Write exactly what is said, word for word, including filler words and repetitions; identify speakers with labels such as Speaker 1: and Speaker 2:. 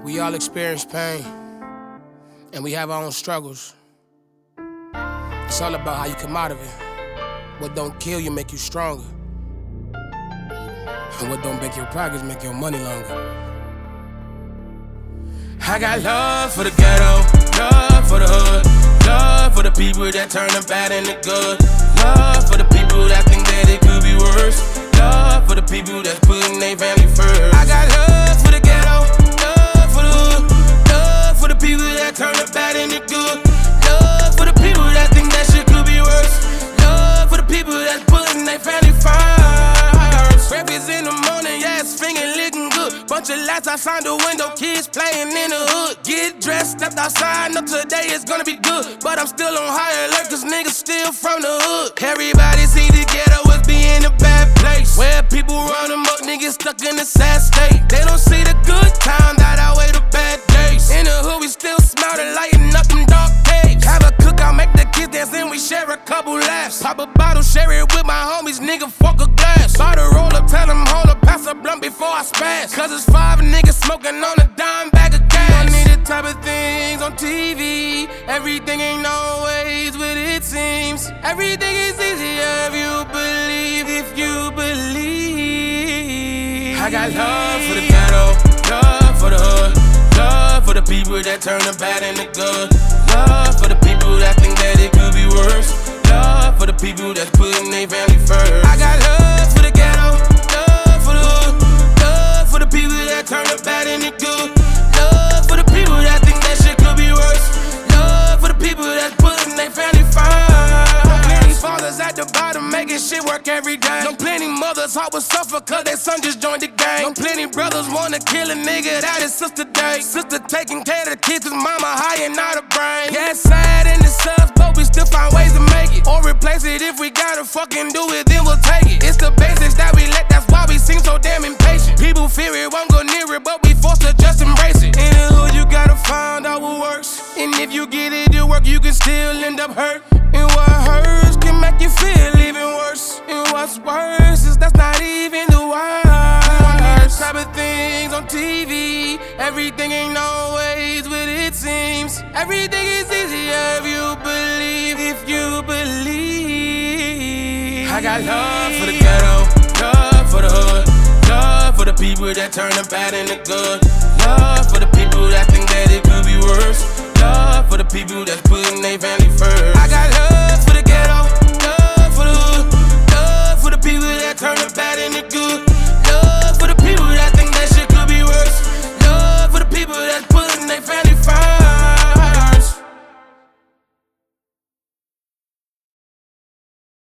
Speaker 1: We all experience pain, and we have our own struggles. It's all about how you come out of it. What don't kill you make you stronger, and what don't make your progress make your money longer. I got love for the ghetto, love for the hood, love for the people that turn the bad into good, love for the people that think that it could be worse, love for the people that's putting their family first. I got love for the ghetto, love for the hood, love for the people that turn the bad into good, love for the people that think that shit could be worse, love for the people that's putting their family first. Breakfast in the morning, yeah, it's finger licking good. Bunch of lights outside the window, kids playing in the hood. Get dressed, stepped outside, know today is gonna be good. But I'm still on high alert, cause niggas still from the hood. Everybody see the ghetto as being a bad place, where people run them up, niggas stuck in a sad state. They don't see the good times that outweigh the bad days. In the hood, we still smell the lighting up them dark days. Have a cookout, make the kids dance, and we share a couple laughs. Pop a bottle, share it with my homies, nigga, fuck a glass. Buy the roll up, tell them hold up, pass a blunt before I spaz. Cause it's five niggas smoking on a dime bag of gas. I need the type of things on T V. Everything ain't always what it seems. Everything is easier if you believe, if you believe. I got love for the ghetto, love for the hood, love for the people that turn the bad into good, love for the people that think that it could be worse, love for the people that's putting their family first. I got love for the ghetto, love for the hood, love for the people that turn the bad into good, love for the people that think that shit could be worse, love for the people that's putting their family first. Plenty fathers at the bottom making shit work every day. No plenty mothers heart will suffer cause their son just joined the gang. No plenty brothers wanna kill a nigga that his sister day. Sister taking care of the kids cause mama high and not a brain. Yeah, it's sad and it sucks, but we still find ways to make it, or replace it. If we gotta fucking do it, then we'll take it. It's the basics that we lack, that's why we seem so damn impatient. People fear it, won't go near it, but we forced to just embrace it. In the hood, you gotta find out what works, and if you get it to work, you can still end up hurt. And what hurts can make you feel even worse. And what's worse is that's not even the worst. Type of things on T V. Everything ain't always what it seems. Everything is easier if you believe, if you believe. I got love for the ghetto, love for the hood, love for the people that turn the bad into good, love for the people that think that it could be worse, love for the people that's putting their family first. I got love